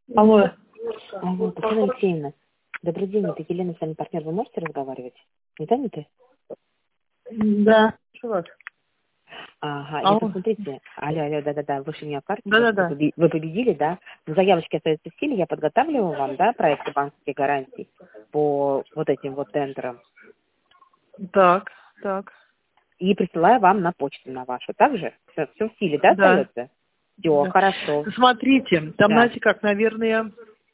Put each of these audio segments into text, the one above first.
Алло. Алло, Татьяна Алексеевна, добрый день, это Елена, с вами партнер, вы можете разговаривать? Не заняты? Да. Что вас? Ага, Алло. это смотрите, алло, да-да-да, вышли у меня карты, Да-да-да. вы победили, да? Но заявочки остаются в силе, я подготавливаю вам, да, проекты банковских гарантий по вот этим вот тендерам Так. и присылаю вам на почту на вашу. Также все в силе, да, Да. остается? Все, Да. хорошо, Смотрите, там, да, знаете, как, наверное,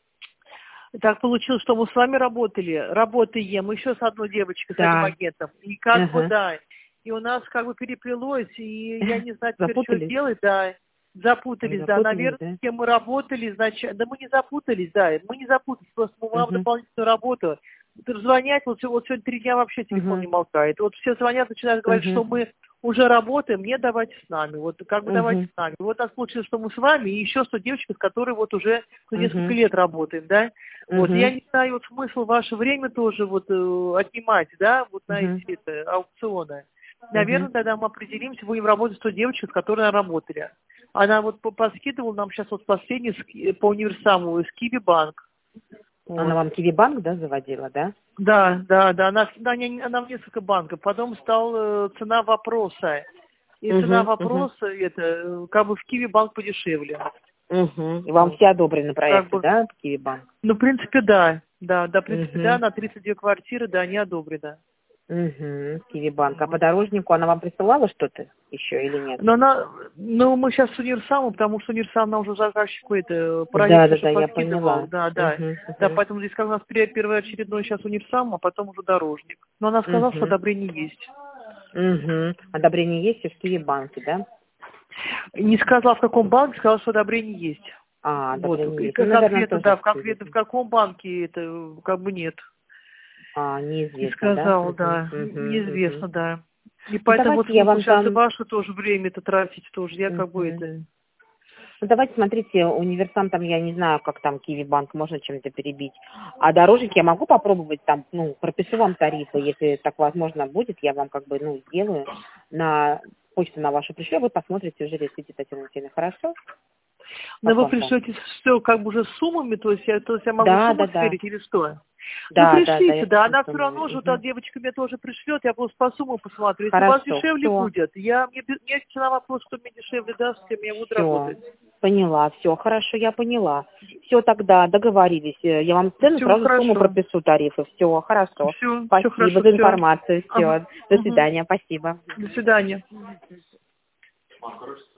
так получилось, что мы с вами работаем еще с одной девочкой, с одним да, агентом. И как бы, ага. да, и у нас как бы переплелось, и я не знаю теперь, что Запутались? делать, да. Ой, Запутались, да, запутались, наверное, да? с кем мы работали, значит, да мы не запутались, да, мы не запутались, просто мы вам Угу, дополнительную работу. Звонять, вот сегодня 3 дня вообще телефон не угу, молкает. Вот все звонят, начинают говорить, угу, что мы уже работаем, нет, давайте с нами, вот как бы давайте угу, с нами. Вот так получилось, что мы с вами, и еще 100 девочек, с которой вот уже несколько угу, лет работаем, да. Вот, я угу. не знаю, вот смысл ваше время тоже вот отнимать, да, вот на Угу. эти аукционы. Угу. Наверное, тогда мы определимся, будем работать с той девочкой, с которой работали. Она вот поскидывала нам сейчас вот последний по универсаму из Киви Банк. Она Вот. вам Киви-банк, да, заводила, да? Да, она в несколько банков. Потом стал цена вопроса. И цена Угу, угу, вопроса, это, как бы в Киви Банк подешевле. угу. И вам Вот. все одобрены Как проекты, бы, да, Киви-банк? ну, в принципе, да. Да, в принципе, да, Угу, на 32 квартиры, да, не одобрено. угу, Киви-банк. А Вот. по дорожнику она вам присылала что-то еще или нет? Но мы сейчас с универсамом, потому что универсам нам уже заказчику это проект Да, да, уже да, я подкидывал. поняла. Да. Угу, Да, угу, поэтому здесь как у нас первоочередной сейчас универсам, а потом уже дорожник. Но она сказала, что угу, одобрение есть. угу. Одобрение есть и в Киви-банке, да? Не сказала, в каком банке, сказала, что одобрение есть. А, Вот. одобрение И есть. Ну, наверное, конкретно, тоже да, в Киви. в каком банке это как бы нет. А, Не неизвестно, да? сказала, Угу, да. угу, угу. Неизвестно, да. И Ну, поэтому вот давайте я смысл вам сейчас и там... ваше тоже время это тратить тоже. Я как бы Угу. это... Ну, давайте, смотрите, универсам там, я не знаю, как там Киви-банк, можно чем-то перебить. А дорожник я могу попробовать там, ну, пропишу вам тарифы, если так возможно будет, я вам как бы, ну, сделаю, на почту на вашу пришлю, вы посмотрите уже, если Татьяна Алексеевна, хорошо? Но Как вы вам там? пришлете все как бы уже с суммами, то есть я могу Да, сумму да, да, сверить или что? Ну да, да, да, я пришлите, да, пришлю она все сумму. равно же, та Мгм. девочка мне тоже пришлет, я просто по сумму посмотрю. Если у вас Хорошо, дешевле все, будет, мне цена вопрос, кто мне дешевле даст, с тем я буду все, работать. поняла, все, хорошо, я поняла. Все, тогда договорились, я вам цену, Все сразу сумму хорошо. пропишу, тарифы, все, хорошо. Все Спасибо хорошо, за все. информацию, Ага. все, до Угу. свидания, спасибо. До свидания.